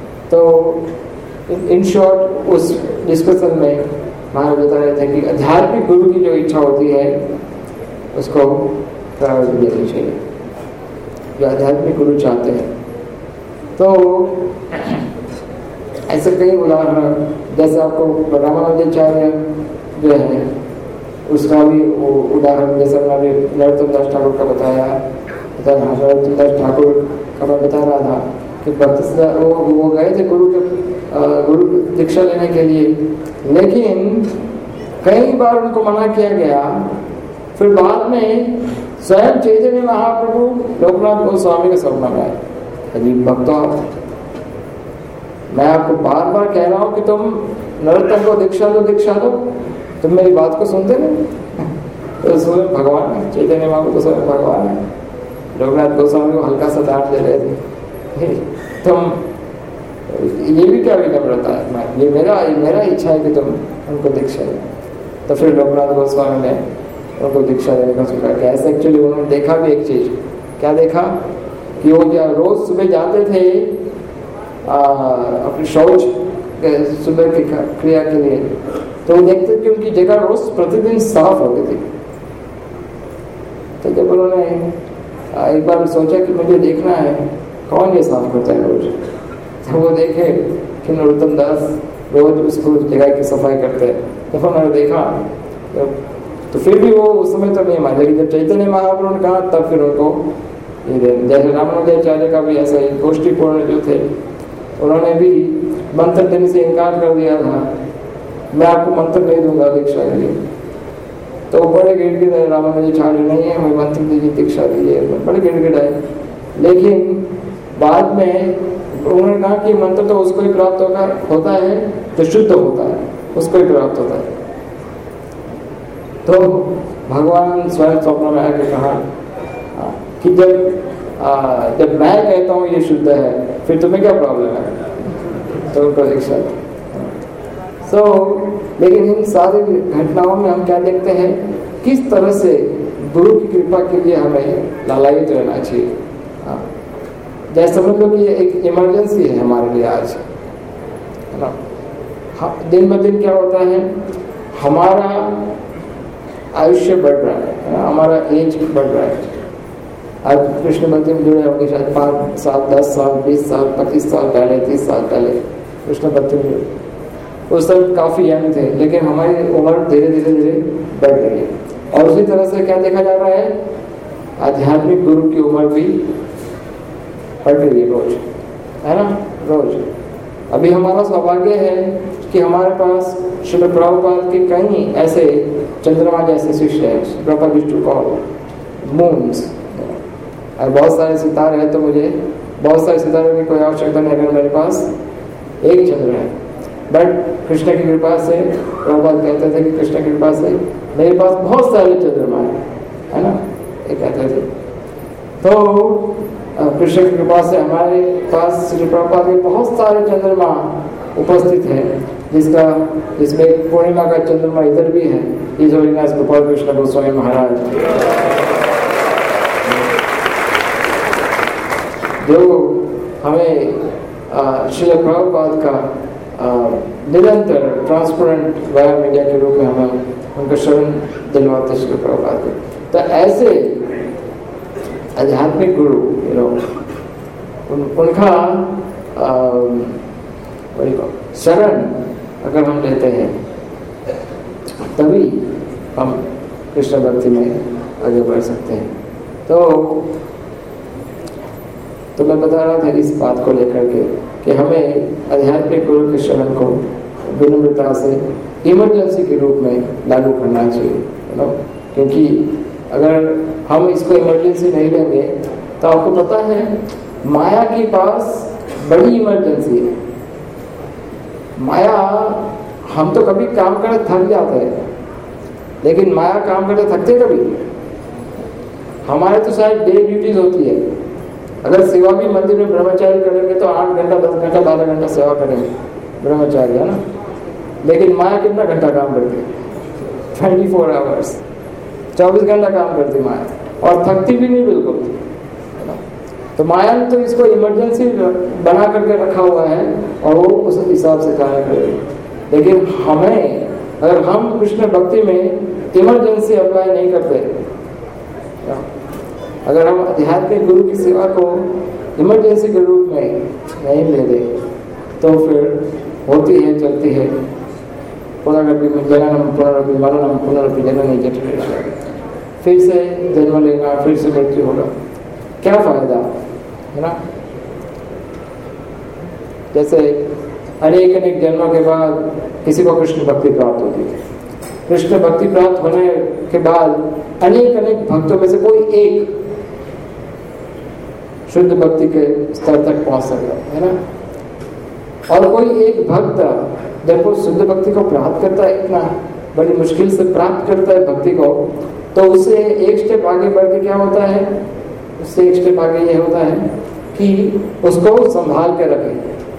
तो इन शॉर्ट उस डिस्कशन में महाराज बता रहे थे कि आध्यात्मिक गुरु की जो इच्छा होती है उसको प्रायोरिटी देनी चाहिए, जो आध्यात्मिक गुरु चाहते हैं। तो ऐसे कई उदाहरण, जैसे आपको रामानुजाचार्य जो है उसका भी वो उदाहरण, जैसे मैंने नरोत्तम दास ठाकुर का बताया, नरोत्तम दास ठाकुर का मैं बता रहा था कि वो गए थे गुरु दीक्षा लेने के लिए, लेकिन कई बार उनको मना किया गया। फिर बाद में स्वयं चैतन्य महाप्रभु लोकनाथ गोस्वामी के स्वप्न में आए, अजीब भक्त आप, मैं आपको बार बार कह रहा हूँ कि तुम नरोत्तम को दीक्षा दो, तुम मेरी बात को सुनते नहीं। तो स्वयं भगवान है, चैतन्य महाप्रभु तो स्वयं भगवान है, लोकनाथ गोस्वामी को हल्का सा डांट दे रहे थे, तुम ये भी क्या विनम्रता है, ये मेरा इच्छा है कि तुम उनको दीक्षा दो। तो फिर लोकनाथ गोस्वामी ने उनको दीक्षा देने का स्वीकार किया। ऐसे एक्चुअली उन्होंने देखा भी एक चीज, क्या देखा कि वो रोज सुबह जाते थे अपनी शौच सुबह की क्रिया के लिए, तो देखते कि उनकी जगह रोज प्रतिदिन साफ होती थी। तो जब उन्होंने एक बार सोचा कि मुझे देखना है कौन ये साफ करता है रोज, तो वो देखे कि नरोत्तम दास रोज उसको जगह की सफाई करते हैं। तो उन्होंने देखा तो फिर भी वो उस समय तो नहीं मान, लेकिन जब चैतन्य महाप्रभु ने कहा तब फिर उनको जैसे रामानुजाचार्य का भी ऐसा ही गोष्ठीपूर्ण जो थे, उन्होंने भी मंत्र देने से इनकार कर दिया था, मैं आपको मंत्र नहीं दूंगा दीक्षा के लिए। तो बड़े गिड़गिड़ाए, रामानुजाचार्य नहीं है, हमें मंत्र दीजिए, दीक्षा दीजिए, बड़े गिड़गिड़ाए। लेकिन बाद में उन्होंने कहा कि मंत्र तो उसको ही प्राप्त होता है जो शुद्ध होता है, उसको ही प्राप्त होता है। तो भगवान स्वयं स्वप्न में आके कहा कि जब मैं कहता हूँ ये शुद्ध है, फिर तुम्हें क्या प्रॉब्लम है? तो उनको दीक्षा। लेकिन इन सारी घटनाओं में हम क्या देखते हैं, किस तरह से गुरु की कृपा के लिए हमें लालायित रहना चाहिए। जैसे समझ लो कि ये एक इमरजेंसी है हमारे लिए आज, है ना। दिन ब दिन क्या होता है, हमारा आयुष्य बढ़ रहा है, हमारा एज बढ़ रहा है। आज कृष्ण भक्ति में जुड़े होंगे शायद 5 साल, 10 साल, 20 साल, 25 साल पहले, 30 साल पहले कृष्ण भक्ति में जुड़े। उस समय काफ़ी यंग थे, लेकिन हमारी उम्र धीरे धीरे धीरे बढ़ रही है। और उसी तरह से क्या देखा जा रहा है, आध्यात्मिक गुरु की उम्र भी बढ़ रही है रोज, है ना, रोज। अभी हमारा सौभाग्य है कि हमारे पास श्रील प्रभुपाद के कई ऐसे चंद्रमा जैसे शिष्य हैं, Prabhupada used to call moons, और बहुत सारे सितारे हैं। तो मुझे बहुत सारे सितारों की कोई आवश्यकता नहीं अगर मेरे पास एक चंद्र है। बट कृष्ण की कृपा से, प्रभुपाद कहते थे कि कृष्ण की कृपा से मेरे पास बहुत सारे चंद्रमा है ना, ये कहते थे। तो कृष्ण की कृपा से हमारे पास श्री प्रभुपाद के बहुत सारे चंद्रमा उपस्थित है, जिसमें पूर्णिमा का चंद्रमा इधर भी है, इस हरिदास गोपाल कृष्ण गोस्वामी महाराज, जो हमें श्री प्रभुपाद का निरंतर ट्रांसपेरेंट वाया मीडिया के रूप में हमें उनका शरण दिलवाते श्री प्रभुपाद को। तो ऐसे आध्यात्मिक गुरु उनका शरण अगर हम लेते हैं तभी हम कृष्ण भक्ति में आगे बढ़ सकते हैं। तो मैं बता रहा था इस बात को लेकर के कि हमें आध्यात्मिक गुरु के शरण को विनम्रता से इमरजेंसी के रूप में लागू करना चाहिए, क्योंकि अगर हम इसको इमरजेंसी नहीं लेंगे तो आपको पता है माया के पास बड़ी इमरजेंसी है। माया, हम तो कभी काम करते थक जाते हैं, लेकिन माया काम करते थकते कभी? हमारे तो शायद डे ड्यूटीज होती है। अगर सेवा भी मंदिर में ब्रह्मचारी करेंगे तो 8 घंटा, 10 घंटा, 12 घंटा सेवा करेंगे ब्रह्मचारी, है ना। लेकिन माया कितना घंटा काम करती है? 24 आवर्स, 24 घंटा काम करती माया, और थकती भी नहीं बिल्कुल। तो माया ने तो इसको इमरजेंसी बना करके रखा हुआ है और वो उस हिसाब से कार्य करेगी। लेकिन हमें, अगर हम कृष्ण भक्ति में इमरजेंसी अप्लाई नहीं करते, अगर हम आध्यात्मिक गुरु की सेवा को इमरजेंसी के रूप में नहीं ले दे, तो फिर होती है, चलती है, पुनरपि जननम पुनरपि मरणम पुनरपि जननी जठरेश्वर, फिर से जन्म लेना, फिर से मृत्यु होगा, क्या फायदा, है ना। जैसे अनेक जन्मों के बाद किसी को कृष्ण भक्ति प्राप्त होती है। कृष्ण भक्ति प्राप्त होने के बाद अनेक भक्तों में से कोई एक शुद्ध भक्ति के स्तर तक पहुंच सकता है ना। और कोई एक भक्त जब वो शुद्ध भक्ति को प्राप्त करता है, इतना बड़ी मुश्किल से प्राप्त करता है भक्ति को, तो उससे एक स्टेप आगे बढ़ के क्या होता है, उससे एक स्टेप आगे ये होता है कि उसको संभाल के रखे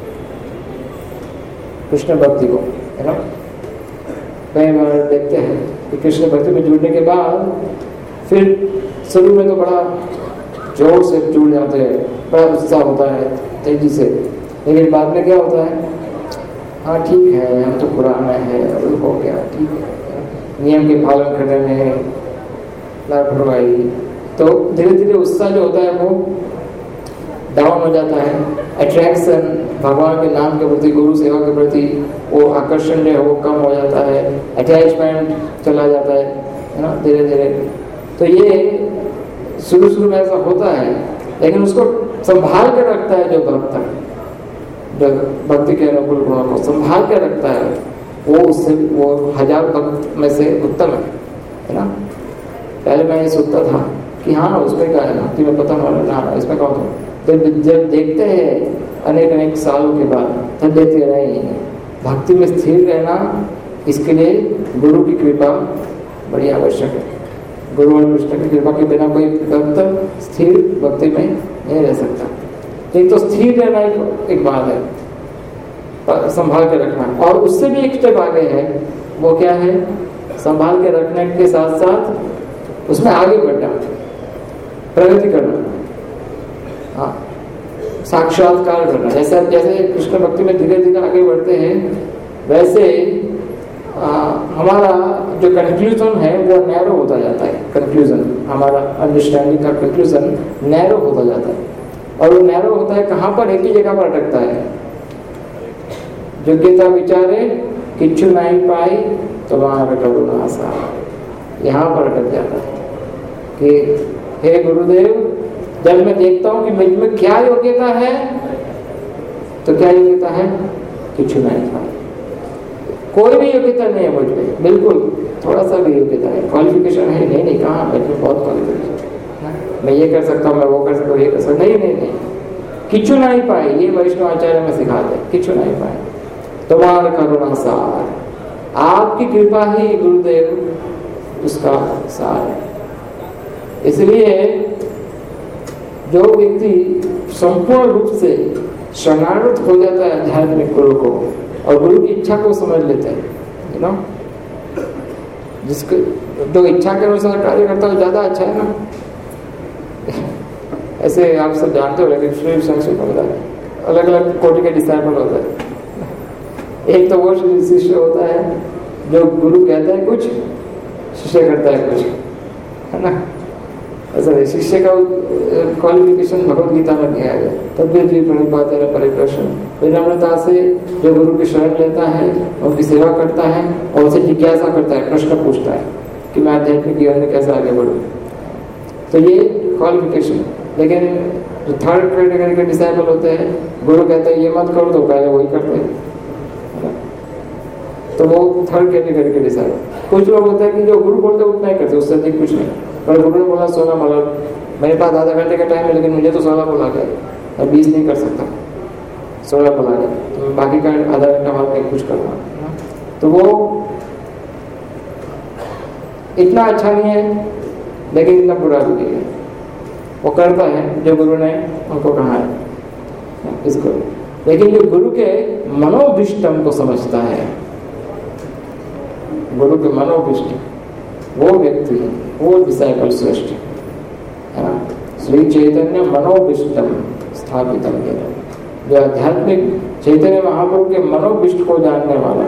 कृष्ण भक्ति को, है ना। कई बार देखते हैं कि कृष्ण भक्ति में जुड़ने के बाद फिर शुरू में तो बड़ा जोर से जुड़ जाते हैं, बड़ा उत्साह होता है तेजी से, लेकिन बाद में क्या होता है, हाँ ठीक है, हम तो पुराने हैं, अब हो गया, ठीक है, नियम के पालन करने में लापरवाही, तो धीरे धीरे उत्साह जो होता है वो डाउन हो जाता है। अट्रैक्शन भगवान के नाम के प्रति, गुरु सेवा के प्रति वो आकर्षण जो है वो कम हो जाता है, अटैचमेंट चला जाता है ना, धीरे धीरे। तो ये शुरू में ऐसा होता है, लेकिन उसको संभाल कर रखता है जो भक्त है, जो भक्ति के अनुकूल गुणों को संभाल कर रखता है, वो उससे, वो 1000 भक्त में से उत्तम है ना। पहले मैं ये सोचता था कि हाँ उसमें क्या है, भक्ति में पता ना, इसमें क्या होता है। तो जब देखते हैं अनेक सालों के बाद, तब देखते नहीं, भक्ति में स्थिर रहना, इसके लिए गुरु की कृपा बड़ी आवश्यक है। गुरु और कृष्ण की कृपा के बिना कोई भक्त स्थिर भक्ति में नहीं रह सकता। एक तो स्थिर रहना एक बात है, संभाल के रखना, और उससे भी एक स्टेप आगे है, वो क्या है, संभाल के रखने के साथ साथ उसमें आगे बढ़ना, प्रगति करना, हाँ, साक्षात्कार करना। जैसे कृष्ण भक्ति में धीरे धीरे आगे बढ़ते हैं, वैसे हमारा जो कंक्लूजन है वो नैरो होता जाता है। कंक्लूजन, हमारा अंडरस्टैंडिंग का कंक्लूजन नैरो होता जाता है। और वो नैरो होता है कहाँ पर? एक ही जगह पर अटकता है। योग्यता विचारे किच्छु नहीं पाई तुम्हारा करुणा सा, यहाँ पर अटक जाता है कि हे गुरुदेव, जब मैं देखता हूँ कि मुझ में क्या योग्यता है, तो क्या योग्यता है? किच्छु नहीं पाई, कोई भी योग्यता नहीं है मुझ में, बिल्कुल थोड़ा सा भी योग्यता है, क्वालिफिकेशन है नहीं, कहाँ मुझ में बहुत क्वालिफिकेशन, मैं ये कर सकता हूँ, मैं वो कर सकता हूँ, ये कर सकता हूँ, नहीं, किच्छु नहीं पाए, ये वैष्णव आचार्य में सिखाते हैं, किच्छु नहीं पाए तुम्हारा करुणा सार, आपकी कृपा ही गुरुदेव उसका सार है। इसलिए जो व्यक्ति संपूर्ण रूप से शरणागत हो जाता है आध्यात्मिक गुरु को और गुरु की इच्छा को समझ लेते हैं, यू नो, जिसके जो इच्छा के अनुसार कार्य करता है ज्यादा अच्छा है ना। ऐसे आप सब जानते हो, लेकिन श्री संक्षिप्त होता है, अलग अलग कोटि के डिसाइपल होता है। एक तो वो शिष्य होता है जो गुरु कहता है कुछ, शिष्य करता है कुछ, है ना। ऐसा है, शिष्य का क्वालिफिकेशन भगवद गीता में दिया है, तद्विधि प्रणिपातेन परिप्रश्न, विनम्रता से जो गुरु की शरण लेता है, उनकी सेवा करता है और उनसे जिज्ञासा करता है, प्रश्न पूछता है कि मैं आध्यात्मिक जीवन में कैसे आगे बढ़ूं। तो ये क्वालिफिकेशन। लेकिन जो थर्ड कैटेगरी के डिसाइपल होते हैं, गुरु कहते हैं ये मत करो तो पहले वही करते हैं, तो वो थर्ड कैटेगरी के डिसाइपल। कुछ लोग होते हैं कि जो गुरु बोलते हैं उतना ही करते, उससे अधिक कुछ नहीं। पर गुरु ने बोला 16 माला, मेरे पास आधा घंटे का टाइम है, लेकिन मुझे तो 16 बोला गया, मैं 20 नहीं कर सकता, 16 बोला गया, तो बाकी का आधा घंटा वहां पे कुछ करना, तो वो इतना अच्छा नहीं है, लेकिन इतना बुरा भी नहीं है। वो करता है जो गुरु ने उनको कहा है इसको, लेकिन जो गुरु के मनोभिष्टम को समझता है, गुरु के मनोभिष्ट, वो व्यक्ति, वो डिसाइपल श्रेष्ठ है ना। श्री चैतन्य मनोभिष्टम स्थापितम, जो आध्यात्मिक चैतन्य महाप्रभु के मनोभिष्ट को जानने वाला,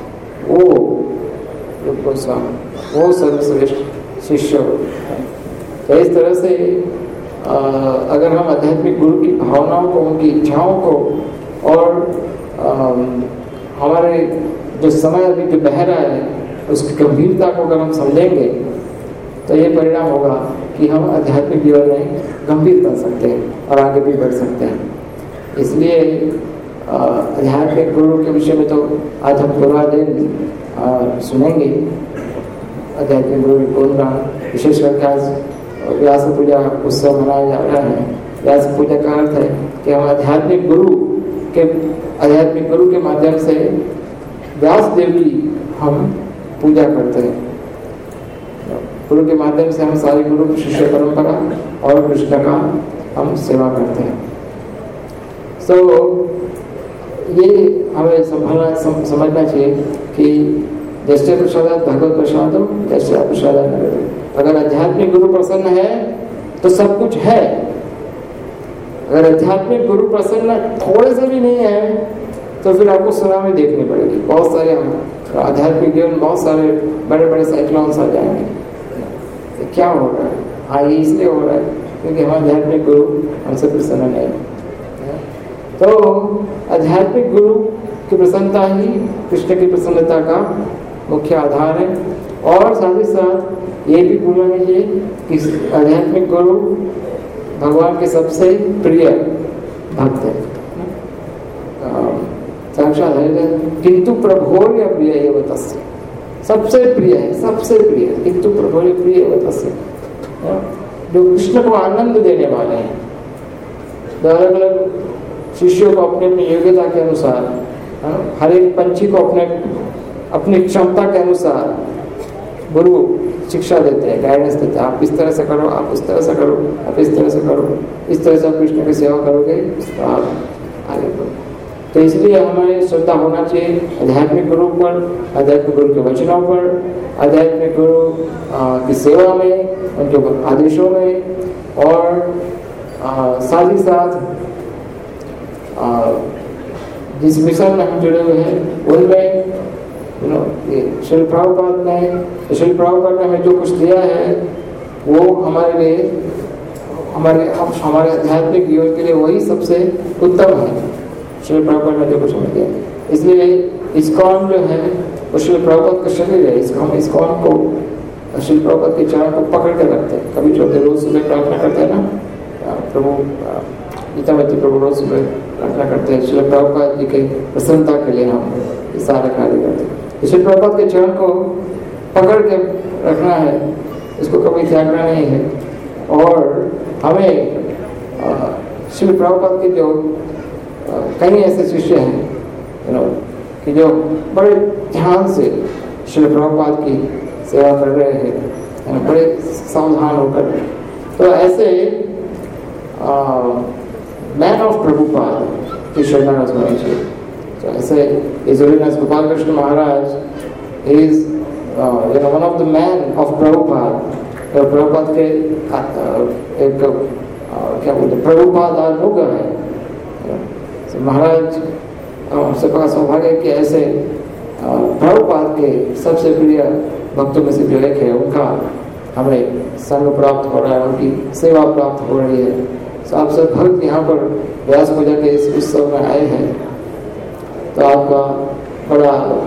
वो गोस्वामी, वो सर्वश्रेष्ठ शिष्य है। तो इस तरह से अगर हम आध्यात्मिक गुरु की भावनाओं को, उनकी इच्छाओं को और हमारे जो समय अभी जो बह रहा है उसकी गंभीरता को अगर हम समझेंगे, तो ये परिणाम होगा कि हम आध्यात्मिक जीवन में गंभीर बन सकते हैं और आगे भी बढ़ सकते हैं। इसलिए आध्यात्मिक गुरु के विषय में तो आज हम पूरा दिन सुनेंगे। आध्यात्मिक गुरु की गुणगान, विशेष करके आज व्यास पूजा उत्सव मनाया जा रहा है। व्यास पूजा का अर्थ है कि हम आध्यात्मिक गुरु के माध्यम से व्यास देव की हम पूजा करते हैं। गुरु के माध्यम से हम सारी गुरु की शिष्य परंपरा और कृष्ण का हम सेवा करते हैं। सो ये हमें समझना चाहिए कि जैसे प्रसाद भगवत प्रसाद, जैसे प्रसाद। अगर आध्यात्मिक गुरु प्रसन्न है तो सब कुछ है। अगर आध्यात्मिक गुरु प्रसन्न थोड़े से भी नहीं है तो फिर आपको सुनामी देखनी पड़ेगी। बहुत सारे आध्यात्मिक जीवन, बहुत सारे बड़े बड़े साइक्लोन्स आ जाएंगे। क्या हो रहा है? हाँ, ये इसलिए हो रहा है क्योंकि हम आध्यात्मिक गुरु हमसे प्रसन्न नहीं है। तो आध्यात्मिक गुरु की प्रसन्नता ही कृष्ण की प्रसन्नता का मुख्य आधार है। और साथ ही साथ ये भी भूलना नहीं चाहिए कि आध्यात्मिक गुरु भगवान के सबसे प्रिय भक्त है। साक्षात है, किंतु प्रभोर्य प्रिय एव तस्य, सबसे प्रिय है, सबसे प्रिय, किंतु प्रभोर्य प्रिय एव तस्य, जो कृष्ण को आनंद देने वाले हैं। अलग अलग शिष्यों को अपने अपनी योग्यता के अनुसार, हर एक पंछी को अपनी क्षमता के अनुसार गुरु शिक्षा देते हैं, गाइडेंस देते हैं। आप इस तरह से करो, आप उस तरह से करो, आप इस तरह से करो, इस तरह से आप कृष्ण की सेवा करोगे तो आप आगे बढ़ो। तो इसलिए हमें श्रद्धा होना चाहिए आध्यात्मिक गुरु पर, आध्यात्मिक गुरु के वचनों पर, आध्यात्मिक गुरु की सेवा में, उनके आदेशों में। और साथ ही साथ जिस मिशन में हम जुड़े हुए हैं उनमें श्रील प्रभुपाद ने हमें जो कुछ दिया है वो हमारे लिए हमारे आध्यात्मिक जीवन के लिए वही सबसे उत्तम है। श्रील प्रभुपाद ने जो कुछ हमें दिया, इसलिए इस्कॉन जो है वो श्रील प्रभुपाद का शरीर है। हम इस्कॉन को श्रील प्रभुपाद के चरण को पकड़ के रखते हैं। कभी जो रोज सुबह प्रार्थना करते हैं ना, प्रभु गीतावती प्रभु रोज सुबह प्रार्थना करते हैं, श्रील प्रभुपाद जी के प्रसन्नता के लिए हम ये सारा कार्य करते हैं। श्रील प्रभुपाद के चरण को पकड़ के रखना है, इसको कभी त्यागना नहीं है। और हमें श्रील प्रभुपाद के जो कई ऐसे शिष्य हैं कि जो बड़े ध्यान से श्रील प्रभुपाद की सेवा कर रहे हैं, बड़े सावधान होकर। तो ऐसे मैन ऑफ प्रभुपाद की शरणागत होनी चाहिए। तो ऐसे His Holiness Gopal Krishna Maharaj is one of the man of Prabhupada। Prabhupada के एक क्या बोलते प्रभुपाद आनुग है। महाराज सबका सौभाग्य कि ऐसे प्रभुपाद के सबसे प्रिय भक्तों में से जो एक है, उनका हमें संग प्राप्त हो रहा है, उनकी सेवा प्राप्त हो रही है। तो आप सब भक्त यहाँ पर व्यास पूजा के इस उत्सव में आए हैं, तो आपका बड़ा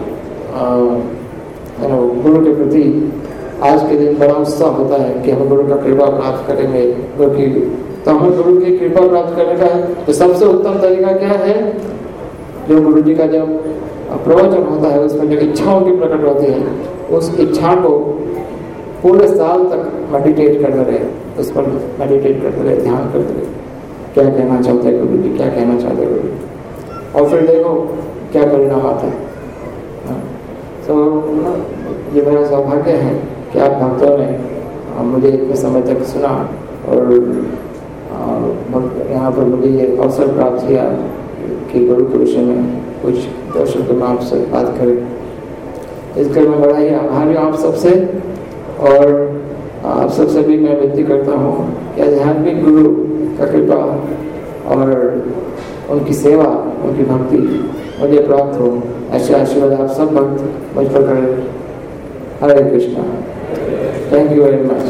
गुरु के प्रति आज के दिन बड़ा उत्साह होता है कि हम गुरु का कृपा प्राप्त करेंगे। गुरु की तो हमें गुरु की कृपा प्राप्त करने का तो सबसे उत्तम तरीका क्या है? जो गुरु जी का जब प्रवचन होता है उसमें जो इच्छाओं की प्रकट होती है, उस इच्छा को पूरे साल तक मेडिटेट करते रहे, उस पर मेडिटेट करते रहे, ध्यान करते रहे, क्या कहना चाहते हैं गुरु जी, क्या कहना चाहते हैं गुरु जी, और फिर देखो क्या परिणाम आता है। तो ये मेरा सौभाग्य है कि आप भक्तों ने मुझे इतने समय तक सुना और यहाँ पर मुझे ये अवसर प्राप्त किया कि गुरु के विषय में कुछ दर्शकों में आपसे बात करें। इसके मैं बड़ा ही आभारी हूँ आप सबसे, और आप सबसे भी मैं विनती करता हूँ कि आध्यात्मिक गुरु का कृपा और उनकी सेवा, उनकी भक्ति मुझे प्राप्त हो। ऐसे आशीर्वाद आप सब भक्त मुझ पर करें। Hare Krishna. Thank you very much.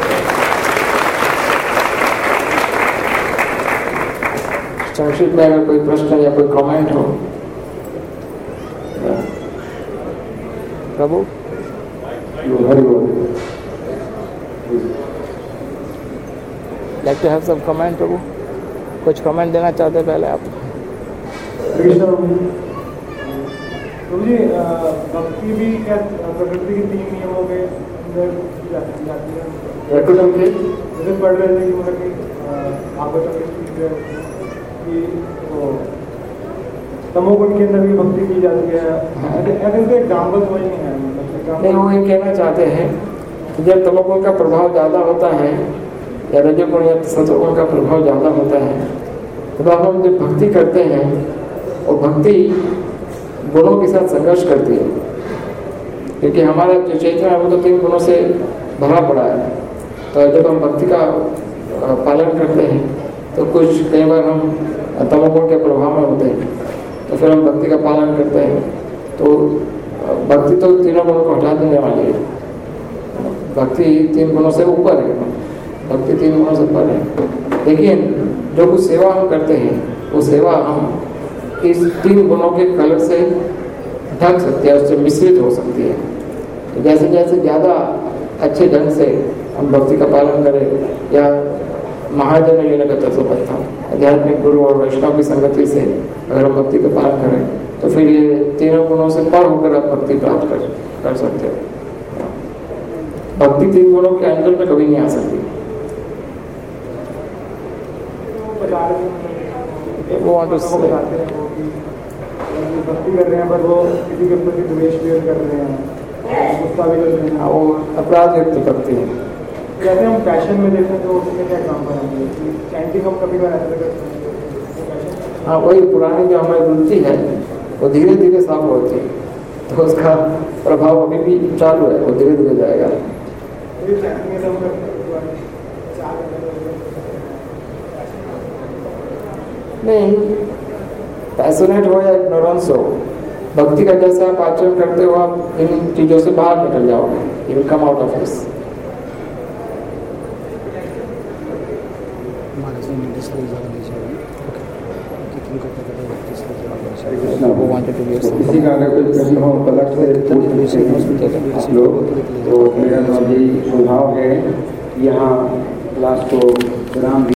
संक्षिप्त में अगर कोई प्रश्न या कोई कमेंट हो। प्रभु हरि बोल। Like to have some comment prabhu, कुछ कमेंट देना चाहते पहले आप? प्रभु जी, भक्ति भी क्या प्रकृति के 3 नियमों के अंदर जाती है? जैसे पढ़ रहे थे कि मतलब कि भागवत कि तमोगुण के अंदर भी भक्ति की जाती है। ऐसे एग्जाम्पल समझ नहीं है। नहीं, वो ये कहना चाहते हैं कि जब तमोगुण का प्रभाव ज़्यादा होता है या रजोगुण या सतोगुण का प्रभाव ज़्यादा होता है, तो हम जब भक्ति करते हैं और भक्ति गुणों के साथ संघर्ष करती है, क्योंकि हमारा जो चेतना है वो तो 3 गुणों से भरा पड़ा है। तो जब हम भक्ति का पालन करते हैं तो कुछ कई बार हम तमोगुण के प्रभाव में होते हैं, तो फिर हम भक्ति का पालन करते हैं। तो भक्ति तो 3 गुणों को हटा देने वाली है। भक्ति 3 गुणों से ऊपर है, भक्ति 3 गुणों से ऊपर है। लेकिन जो कुछ सेवा हम करते हैं वो सेवा हम इस 3 गुणों के कलर से ढक सकते हैं, उससे मिश्रित हो सकती है। तो जैसे जैसे ज़्यादा अच्छे ढंग से हम भक्ति का पालन करें या महाजन लेने का तत्व था आध्यात्मिक गुरु और वैष्णव की संगति से अगर हम भक्ति का पालन करें तो फिर ये 3 गुणों से पर होकर आप भक्ति प्राप्त कर सकते हो। भक्ति 3 गुणों के अंदर में कभी नहीं आ सकती। वो भक्ति कर रहे हैं पर वो किसी के प्रति द्वेष व्यक्त कर रहे हैं, गुस्सा भी कर रहे हैं, वो अपराध व्यक्त करते हैं। जैसे हम पैशन में देखें तो उसमें क्या एग्जाम्पल है? चैंटिंग हम कभी बार ऐसा करते हैं। हाँ, वही पुरानी जो हमारी वृत्ति है वो धीरे धीरे साफ होती है, तो उसका प्रभाव अभी भी चालू है, वो धीरे धीरे जाएगा। नहीं, पैशनेट हो या इग्नोरेंस हो, भक्ति का जैसे आप आचरण करते हो आप इन चीजों से बाहर निकल जाओगे, you will come out of this. किसी का अगर कोई प्रश्न हो पलक से आप लोग, तो मेरा यही सुझाव है यहाँ क्लास को विराम